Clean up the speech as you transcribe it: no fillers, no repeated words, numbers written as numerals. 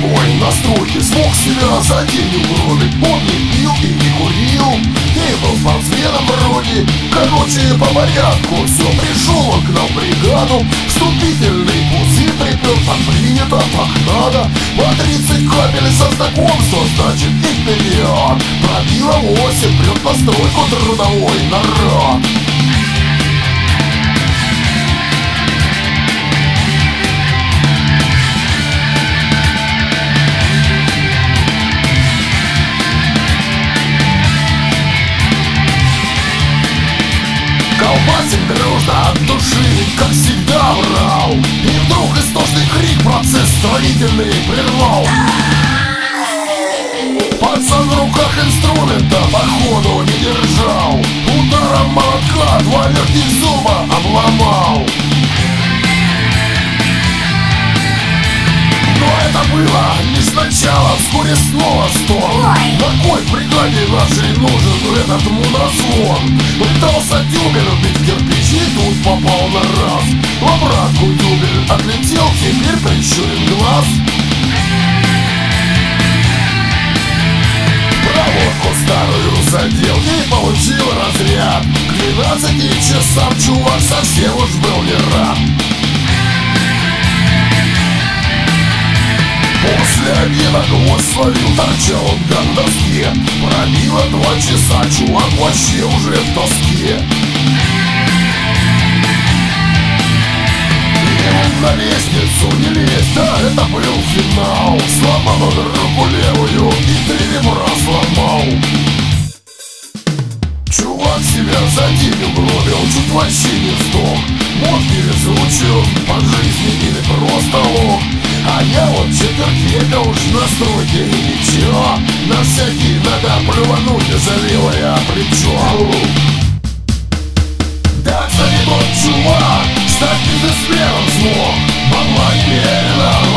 Трудовой настройки смог себя за день угробить. Он не пил и не курил, и был спортсменом вроде. Короче, по порядку все, пришел он к нам в бригаду. Вступительный пузырь припер, так принято, так надо. По 30 капель со знакомства, значит и вперед. Пробила 8, прет на стройку трудовой народ. Колбасим дружно от души, как всегда врал. И вдруг истошный крик процесс строительный прервал. Пацан в руках инструмента походу не держал. Ударом молотка 2 верхних зуба обломал. Но это было лишь начало, вскоре снова стон. На кой бригаде нашей нужен этот мудозвон? Пытался дюбель убить кирпич и тут попал на раз. В обратку дюбель отлетел, теперь прищурен глаз. Проводку старую задел и получил разряд. К 12 часам чувак совсем уж был не рад. После обеда гвоздь словил, торчал он как в доске. Пробило 2 часа, чувак вообще уже в тоске. И на лестницу не лезть, да это был финал. Сломал он руку левую и 3 ребра сломал. Чувак себя за день угробил, чуть вообще не сдох. Мозг перезвучил по жизни или просто лох. А я вот четверть века уж на стройке и ничего. На всякий надо плювануть за левое плечо. Да, кстати, тот чувак стать бизнесменом смог. Бабла немерено,